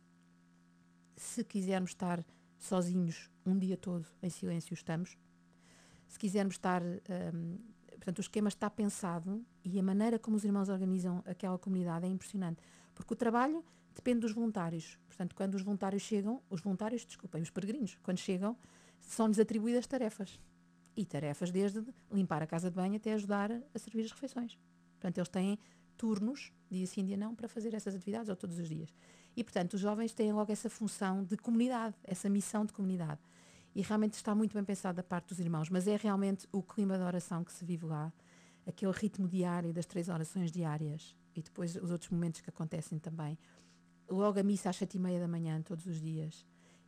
Se quisermos estar sozinhos um dia todo em silêncio, estamos. Se quisermos estar... Um, Portanto, o esquema está pensado e a maneira como os irmãos organizam aquela comunidade é impressionante. Porque o trabalho depende dos voluntários. Portanto, quando os voluntários chegam, os voluntários, desculpem, os peregrinos, quando chegam, são-lhes atribuídas tarefas. E tarefas desde limpar a casa de banho até ajudar a servir as refeições. Portanto, eles têm turnos, dia sim, dia não, para fazer essas atividades ou todos os dias. E, portanto, os jovens têm logo essa função de comunidade, essa missão de comunidade. E realmente está muito bem pensado da parte dos irmãos, mas é realmente o clima de oração que se vive lá, aquele ritmo diário das três orações diárias e depois os outros momentos que acontecem também. Logo a missa às sete e meia da manhã, todos os dias.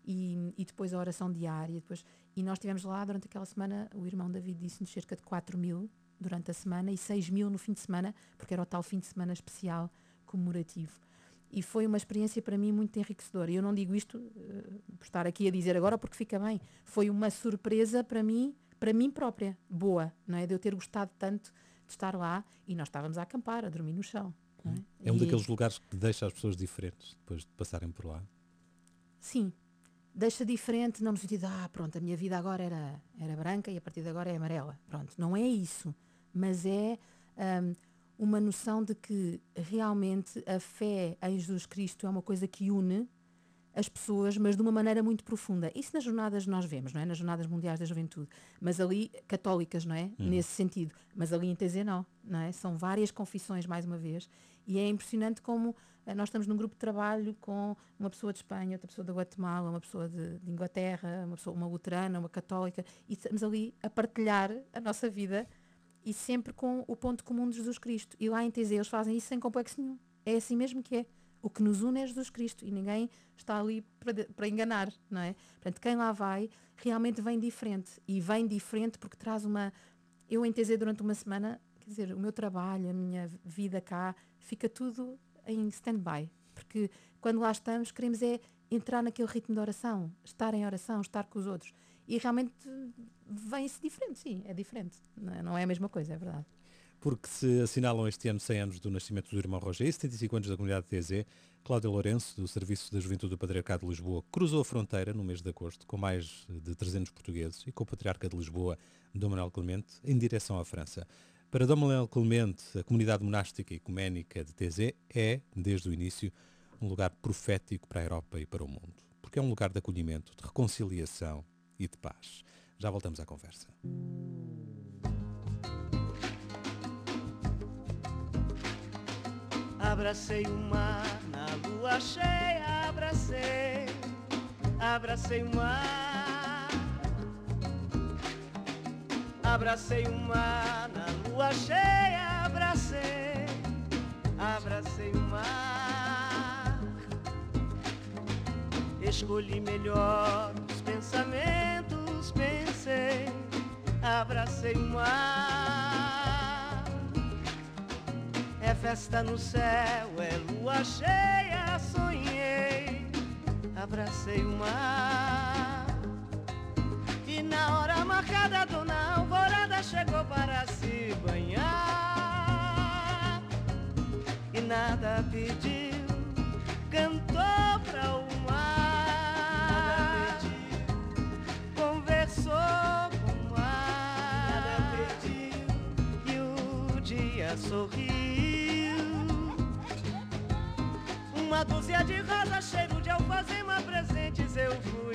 E, e depois a oração diária. Depois, e nós estivemos lá durante aquela semana, o irmão David disse-nos cerca de quatro mil durante a semana e seis mil no fim de semana, porque era o tal fim de semana especial comemorativo. E foi uma experiência para mim muito enriquecedora. E eu não digo isto uh, por estar aqui a dizer agora porque fica bem. Foi uma surpresa para mim, para mim própria, boa, não é? De eu ter gostado tanto de estar lá e nós estávamos a acampar, a dormir no chão. Não é? É um E, daqueles lugares que deixa as pessoas diferentes depois de passarem por lá. sim, deixa diferente, não no sentido de, ah, pronto, a minha vida agora era, era branca e a partir de agora é amarela. Pronto, não é isso. Mas é um, uma noção de que realmente a fé em Jesus Cristo é uma coisa que une as pessoas, mas de uma maneira muito profunda. Isso nas jornadas nós vemos, não é? Nas jornadas mundiais da juventude. Mas ali, católicas, não é? Hum. Nesse sentido. Mas ali em T Z não, não é? São várias confissões, mais uma vez. E é impressionante como eh, nós estamos num grupo de trabalho com uma pessoa de Espanha, outra pessoa da Guatemala, uma pessoa de, de Inglaterra, uma pessoa, uma luterana, uma católica, e estamos ali a partilhar a nossa vida e sempre com o ponto comum de Jesus Cristo. E lá em T Z eles fazem isso sem complexo nenhum. É assim mesmo que é. O que nos une é Jesus Cristo e ninguém está ali para, para enganar, não é? Portanto, quem lá vai realmente vem diferente. E vem diferente porque traz uma... Eu em T Z durante uma semana, quer dizer, o meu trabalho, a minha vida cá, fica tudo em stand-by. Porque quando lá estamos, queremos é entrar naquele ritmo de oração, estar em oração, estar com os outros. E realmente vem-se diferente, sim, é diferente. Não é a mesma coisa, é verdade. Porque se assinalam este ano cem anos do nascimento do irmão Roger e setenta e cinco anos da comunidade de T Z, Cláudia Lourenço, do Serviço da Juventude do Patriarcado de Lisboa, cruzou a fronteira no mês de agosto com mais de trezentos portugueses e com o Patriarca de Lisboa, Dom Manuel Clemente, em direção à França. Para Dom Manuel Clemente, a comunidade monástica e ecuménica de T Z é, desde o início, um lugar profético para a Europa e para o mundo. Porque é um lugar de acolhimento, de reconciliação e de paz. Já voltamos à conversa. Abracei o mar na lua cheia, abracei, abracei o mar. Abracei o mar na lua cheia, abracei, abracei o mar. Escolhi melhor os pensamentos, pensei, abracei o mar. É festa no céu, é lua cheia, sonhei, abracei o mar. E na hora marcada, dona Alvorada chegou para se banhar. E nada pediu, cantou pra o mar. Nada pediu, conversou com o mar. Nada pediu, e o dia sorriu. Uma dúzia de rosas, cheiro de alfazema, presentes eu fui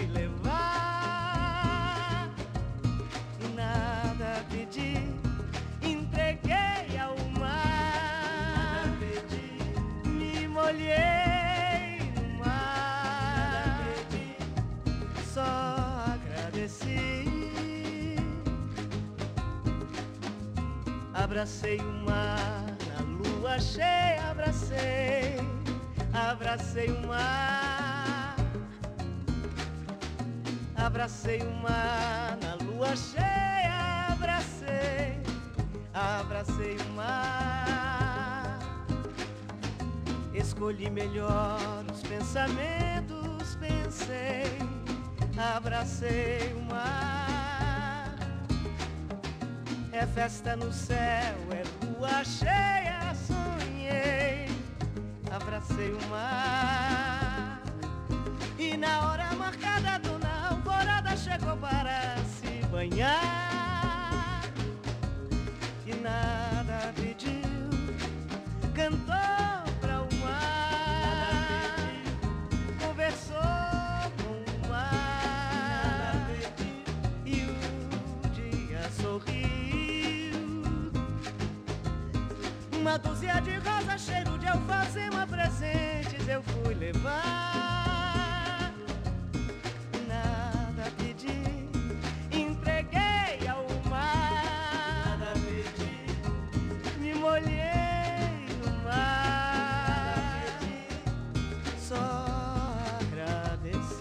levar. E nada pedi, entreguei ao mar. Nada pedi, me molhei no mar. Nada pedi, só agradeci. Abracei o mar na lua cheia, abracei. Abracei o mar, abracei o mar na lua cheia, abracei, abracei o mar. Escolhi melhor os pensamentos, pensei, abracei o mar. É festa no céu, é lua cheia, sonhei, abracei o mar. E na hora marcada, dona Alvorada chegou para se banhar. E nada pediu, cantou pra o mar. Conversou com o mar. E o dia sorriu. Uma dúzia de rosas, eu fui levar. Nada pedi, entreguei ao mar. Nada pedi, me molhei no mar. Nada pedi, só agradeci.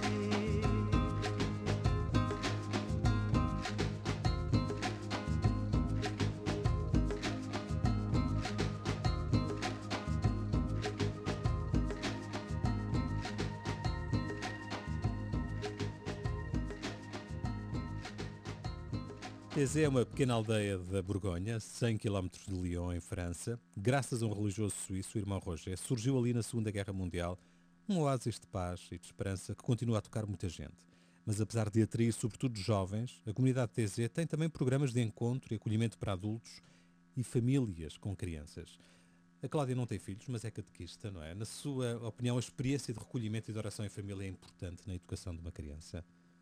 Tézé é uma pequena aldeia da Borgonha, cem quilómetros de Lyon, em França. Graças a um religioso suíço, o irmão Roger, surgiu ali na Segunda Guerra Mundial um oásis de paz e de esperança que continua a tocar muita gente. Mas apesar de atrair sobretudo jovens, a comunidade de Tézé tem também programas de encontro e acolhimento para adultos e famílias com crianças. A Cláudia não tem filhos, mas é catequista, não é? Na sua opinião, a experiência de recolhimento e de oração em família é importante na educação de uma criança?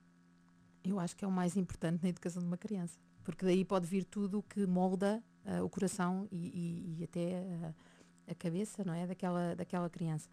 Eu acho que é o mais importante na educação de uma criança, porque daí pode vir tudo o que molda uh, o coração e, e, e até uh, a cabeça, não é? daquela, daquela criança.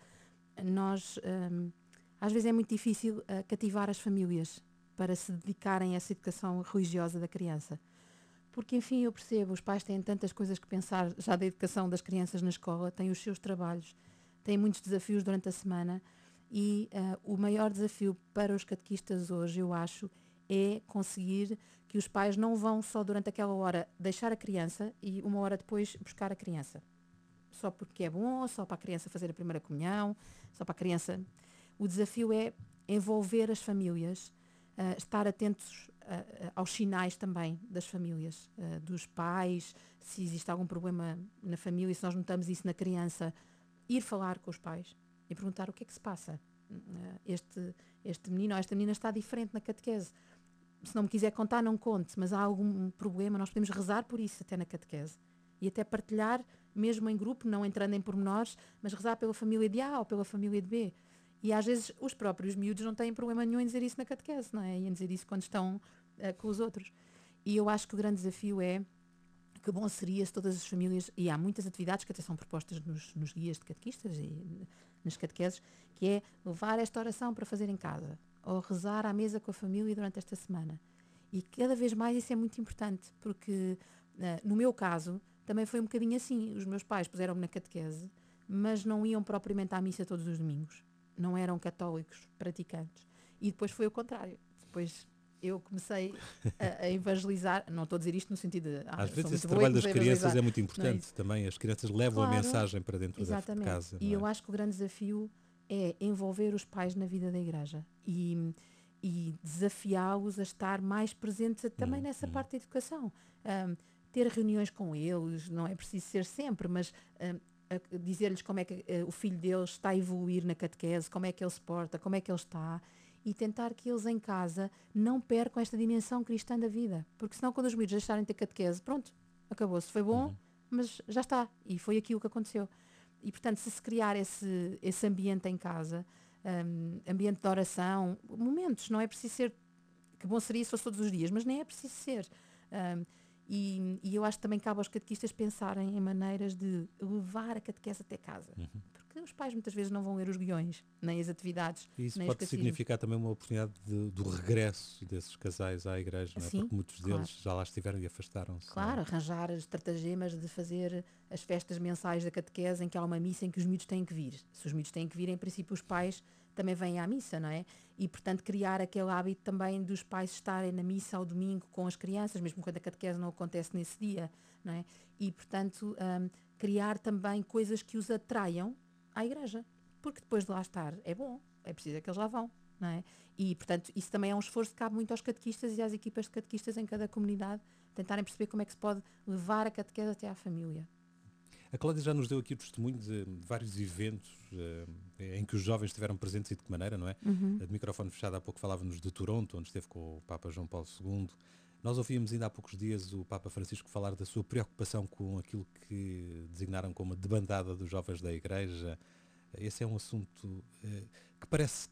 Nós, um, às vezes é muito difícil uh, cativar as famílias para se dedicarem a essa educação religiosa da criança. Porque, enfim, eu percebo, os pais têm tantas coisas que pensar já da educação das crianças na escola, têm os seus trabalhos, têm muitos desafios durante a semana e uh, o maior desafio para os catequistas hoje, eu acho, é conseguir que os pais não vão só durante aquela hora deixar a criança e uma hora depois buscar a criança. Só porque é bom, só para a criança fazer a primeira comunhão, só para a criança... O desafio é envolver as famílias, uh, estar atentos uh, uh, aos sinais também das famílias, uh, dos pais, se existe algum problema na família, se nós notamos isso na criança, ir falar com os pais e perguntar o que é que se passa. Uh, este, este menino ou esta menina está diferente na catequese. Se não me quiser contar, não conte, mas há algum problema, nós podemos rezar por isso até na catequese. E até partilhar, mesmo em grupo, não entrando em pormenores, mas rezar pela família de A ou pela família de B. E às vezes os próprios miúdos não têm problema nenhum em dizer isso na catequese, não é? E em dizer isso quando estão uh, com os outros. E eu acho que o grande desafio é que bom seria se todas as famílias, e há muitas atividades que até são propostas nos, nos guias de catequistas e nas catequeses, que é levar esta oração para fazer em casa, ou rezar à mesa com a família durante esta semana. E cada vez mais isso é muito importante, porque uh, no meu caso também foi um bocadinho assim. Os meus pais puseram-me na catequese, mas não iam propriamente à missa todos os domingos. Não eram católicos praticantes. E depois foi o contrário. Depois eu comecei a, a evangelizar. Não estou a dizer isto no sentido de... Ah, Às vezes esse boa, trabalho das crianças é muito é importante também. As crianças levam claro, a mensagem para dentro exatamente. da casa. E é? eu acho que o grande desafio é envolver os pais na vida da igreja e, e desafiá-los a estar mais presentes também hum, nessa hum. parte da educação. Um, ter reuniões com eles, não é preciso ser sempre, mas um, dizer-lhes como é que uh, o filho deles está a evoluir na catequese, como é que ele se porta, como é que ele está, e tentar que eles em casa não percam esta dimensão cristã da vida. Porque senão quando os miúdos deixarem de ter catequese, pronto, acabou-se, foi bom, uhum. mas já está, e foi aquilo que aconteceu. E, portanto, se se criar esse, esse ambiente em casa, um, ambiente de oração, momentos, não é preciso ser, que bom seria se fosse todos os dias, mas nem é preciso ser. Um, e, e eu acho que também cabe aos catequistas pensarem em maneiras de levar a catequese até casa. Uhum. Porque os pais muitas vezes não vão ler os guiões, nem as atividades. E isso nem pode significar também uma oportunidade de, do regresso desses casais à igreja, não é? Sim, porque muitos claro. deles já lá estiveram e afastaram-se. Claro, é? arranjar estratagemas de fazer as festas mensais da catequese em que há uma missa em que os miúdos têm que vir. Se os miúdos têm que vir, em princípio os pais também vêm à missa, não é? E, portanto, criar aquele hábito também dos pais estarem na missa ao domingo com as crianças, mesmo quando a catequese não acontece nesse dia, não é? E, portanto, um, criar também coisas que os atraiam à igreja. Porque depois de lá estar é bom, é preciso que eles lá vão, não é? E, portanto, isso também é um esforço que cabe muito aos catequistas e às equipas de catequistas em cada comunidade, tentarem perceber como é que se pode levar a catequese até à família. A Cláudia já nos deu aqui o testemunho de, de vários eventos uh, em que os jovens estiveram presentes e de que maneira, não é? Uhum. De microfone fechado, há pouco falávamos de Toronto, onde esteve com o Papa João Paulo segundo. Nós ouvimos ainda há poucos dias o Papa Francisco falar da sua preocupação com aquilo que designaram como a debandada dos jovens da Igreja. Esse é um assunto uh, que parece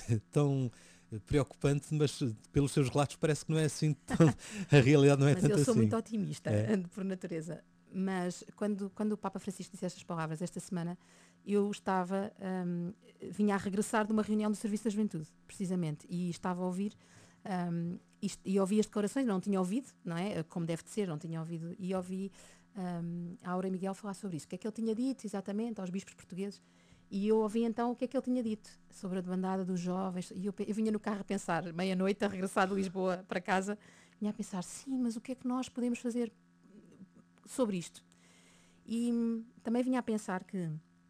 tão preocupante, mas pelos seus relatos parece que não é assim tão... a realidade não é mas tanto assim. Eu sou assim. muito otimista, é. por natureza. Mas quando, quando o Papa Francisco disse estas palavras esta semana, eu estava, um, vinha a regressar de uma reunião do Serviço da Juventude, precisamente, e estava a ouvir, um, isto, e ouvi as declarações, não tinha ouvido, não é? Como deve de ser, não tinha ouvido, e ouvi um, a Aura Miguel falar sobre isso, o que é que ele tinha dito exatamente aos bispos portugueses, e eu ouvi então o que é que ele tinha dito sobre a debandada dos jovens, e eu, eu vinha no carro a pensar, meia-noite, a regressar de Lisboa para casa, vinha a pensar, sim, mas o que é que nós podemos fazer sobre isto? E hum, também vinha a pensar que,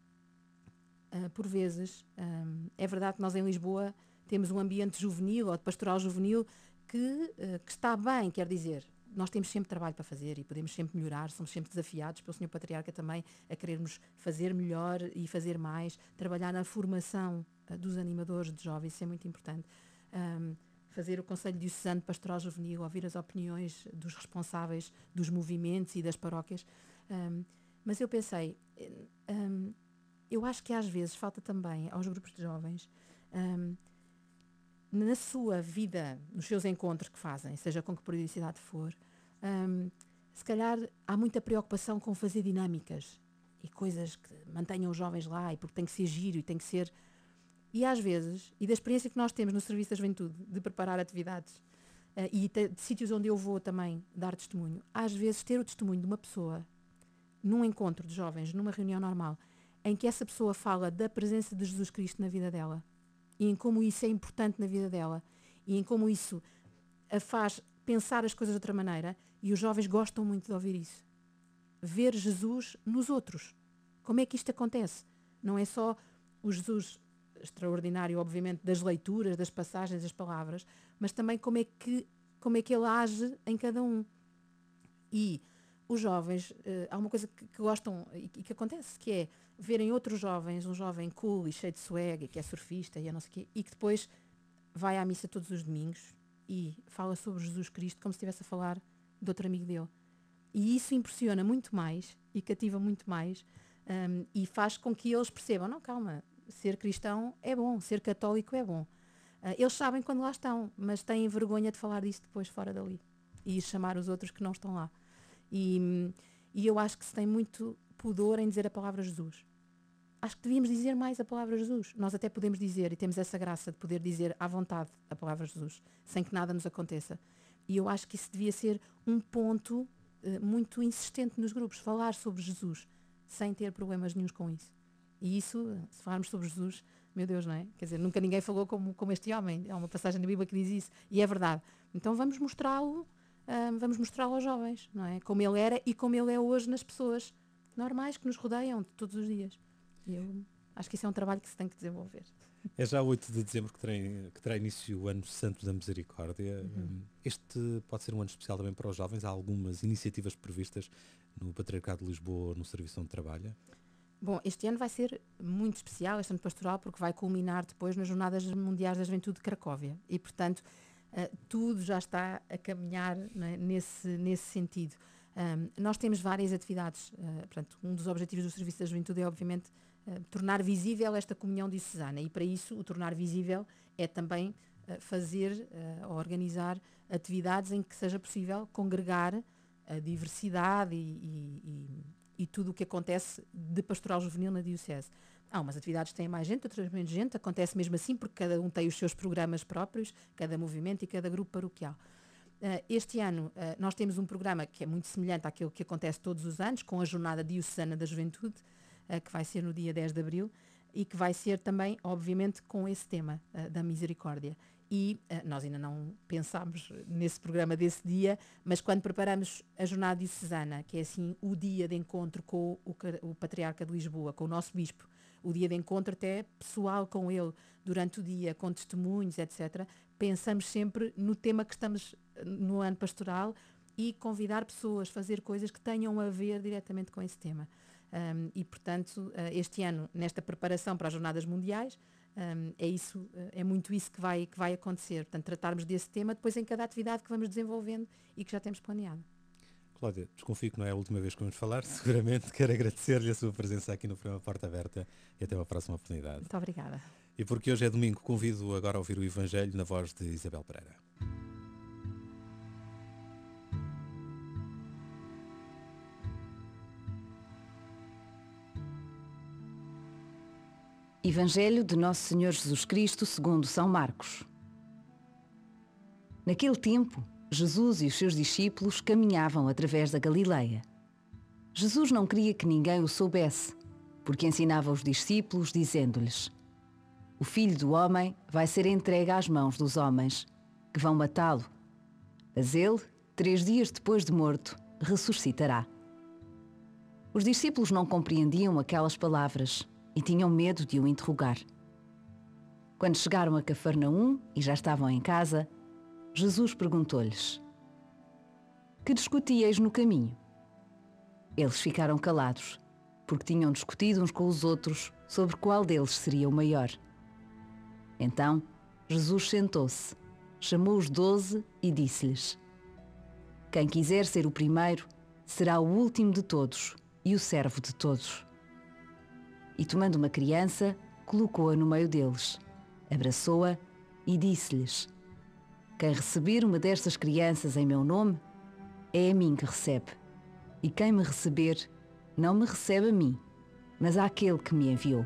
uh, por vezes, um, é verdade que nós em Lisboa temos um ambiente juvenil, ou de pastoral juvenil, que, uh, que está bem, quer dizer, nós temos sempre trabalho para fazer e podemos sempre melhorar, somos sempre desafiados pelo senhor Patriarca também a querermos fazer melhor e fazer mais, trabalhar na formação uh, dos animadores de jovens, isso é muito importante. Um, fazer o Conselho Diocesano de Pastoral Juvenil, ouvir as opiniões dos responsáveis dos movimentos e das paróquias. Um, mas eu pensei, um, eu acho que às vezes falta também aos grupos de jovens, um, na sua vida, nos seus encontros que fazem, seja com que periodicidade for, um, se calhar há muita preocupação com fazer dinâmicas e coisas que mantenham os jovens lá, e porque tem que ser giro e tem que ser... E às vezes, e da experiência que nós temos no Serviço da Juventude, de preparar atividades, uh, e te, de sítios onde eu vou também dar testemunho, às vezes ter o testemunho de uma pessoa, num encontro de jovens, numa reunião normal, em que essa pessoa fala da presença de Jesus Cristo na vida dela, e em como isso é importante na vida dela, e em como isso a faz pensar as coisas de outra maneira, e os jovens gostam muito de ouvir isso. Ver Jesus nos outros. Como é que isto acontece? Não é só o Jesus extraordinário, obviamente, das leituras, das passagens, das palavras, mas também como é que, como é que ele age em cada um. E os jovens, uh, há uma coisa que, que gostam e que, que acontece, que é verem outros jovens, um jovem cool e cheio de swag, que é surfista e, não sei quê, e que depois vai à missa todos os domingos e fala sobre Jesus Cristo como se estivesse a falar de outro amigo dele. E isso impressiona muito mais e cativa muito mais, um, e faz com que eles percebam, não, calma, ser cristão é bom, ser católico é bom. Uh, eles sabem quando lá estão, mas têm vergonha de falar disso depois fora dali e chamar os outros que não estão lá. E, e eu acho que se tem muito pudor em dizer a palavra Jesus. Acho que devíamos dizer mais a palavra Jesus. Nós até podemos dizer, e temos essa graça de poder dizer à vontade a palavra Jesus, sem que nada nos aconteça. E eu acho que isso devia ser um ponto uh, muito insistente nos grupos, falar sobre Jesus, sem ter problemas nenhuns com isso. E isso, se falarmos sobre Jesus, meu Deus, não é? Quer dizer, nunca ninguém falou como, como este homem. Há uma passagem na Bíblia que diz isso. E é verdade. Então vamos mostrá-lo, uh, vamos mostrá-lo aos jovens, não é? Como ele era e como ele é hoje nas pessoas normais que nos rodeiam todos os dias. E eu acho que isso é um trabalho que se tem que desenvolver. É já oito de dezembro que terá, que terá início o Ano Santo da Misericórdia. Uhum. Este pode ser um ano especial também para os jovens. Há algumas iniciativas previstas no Patriarcado de Lisboa, no serviço onde trabalha? Bom, este ano vai ser muito especial, este ano pastoral, porque vai culminar depois nas Jornadas Mundiais da Juventude de Cracóvia. E, portanto, uh, tudo já está a caminhar, né, nesse, nesse sentido. Um, nós temos várias atividades. Uh, portanto, um dos objetivos do Serviço da Juventude é, obviamente, uh, tornar visível esta comunhão diocesana. E, para isso, o tornar visível é também uh, fazer uh, ou organizar atividades em que seja possível congregar a diversidade e, e, e e tudo o que acontece de pastoral juvenil na Diocese. Há umas atividades que têm mais gente, outras menos gente, acontece mesmo assim, porque cada um tem os seus programas próprios, cada movimento e cada grupo paroquial. Uh, este ano uh, nós temos um programa que é muito semelhante àquele que acontece todos os anos, com a Jornada Diocesana da Juventude, uh, que vai ser no dia dez de abril, e que vai ser também, obviamente, com esse tema uh, da misericórdia. E uh, nós ainda não pensámos nesse programa desse dia, mas quando preparamos a Jornada Diocesana, que é assim o dia de encontro com o, o Patriarca de Lisboa, com o nosso Bispo, o dia de encontro até pessoal com ele durante o dia, com testemunhos, etcétera, pensamos sempre no tema que estamos no ano pastoral e convidar pessoas, fazer coisas que tenham a ver diretamente com esse tema. Um, e, portanto, uh, este ano, nesta preparação para as Jornadas Mundiais, Um, é, isso, é muito isso que vai, que vai acontecer. Portanto, tratarmos desse tema depois em cada atividade que vamos desenvolvendo e que já temos planeado. Cláudia, desconfio que não é a última vez que vamos falar, seguramente. Quero agradecer-lhe a sua presença aqui no programa Porta Aberta e até uma próxima oportunidade. Muito obrigada. E porque hoje é domingo, convido agora a ouvir o Evangelho na voz de Isabel Pereira. Evangelho de Nosso Senhor Jesus Cristo segundo São Marcos. Naquele tempo, Jesus e os seus discípulos caminhavam através da Galileia. Jesus não queria que ninguém o soubesse, porque ensinava os discípulos, dizendo-lhes: O Filho do Homem vai ser entregue às mãos dos homens, que vão matá-lo. Mas ele, três dias depois de morto, ressuscitará. Os discípulos não compreendiam aquelas palavras e tinham medo de o interrogar. Quando chegaram a Cafarnaum e já estavam em casa, Jesus perguntou-lhes: Que discutíeis no caminho? Eles ficaram calados, porque tinham discutido uns com os outros sobre qual deles seria o maior. Então, Jesus sentou-se, chamou os doze e disse-lhes: Quem quiser ser o primeiro, será o último de todos e o servo de todos. E tomando uma criança, colocou-a no meio deles, abraçou-a e disse-lhes: Quem receber uma destas crianças em meu nome, é a mim que recebe. E quem me receber, não me recebe a mim, mas àquele que me enviou.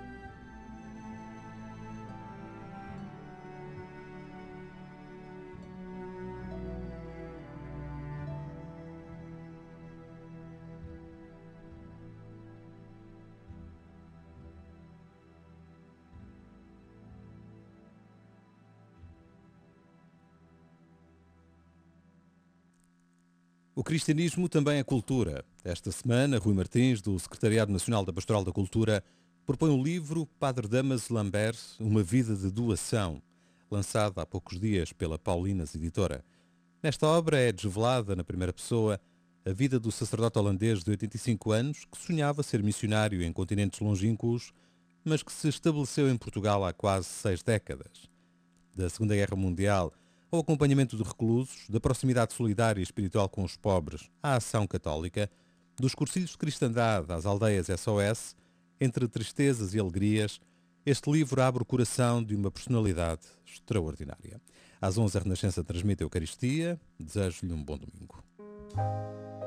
O cristianismo também é cultura. Esta semana, Rui Martins, do Secretariado Nacional da Pastoral da Cultura, propõe o livro Padre Damas Lambert, Uma Vida de Doação, lançado há poucos dias pela Paulinas Editora. Nesta obra é desvelada, na primeira pessoa, a vida do sacerdote holandês de oitenta e cinco anos que sonhava ser missionário em continentes longínquos, mas que se estabeleceu em Portugal há quase seis décadas. Da Segunda Guerra Mundial ao acompanhamento de reclusos, da proximidade solidária e espiritual com os pobres à ação católica, dos cursilhos de cristandade às aldeias S O S, entre tristezas e alegrias, este livro abre o coração de uma personalidade extraordinária. Às onze a Renascença transmite a Eucaristia. Desejo-lhe um bom domingo.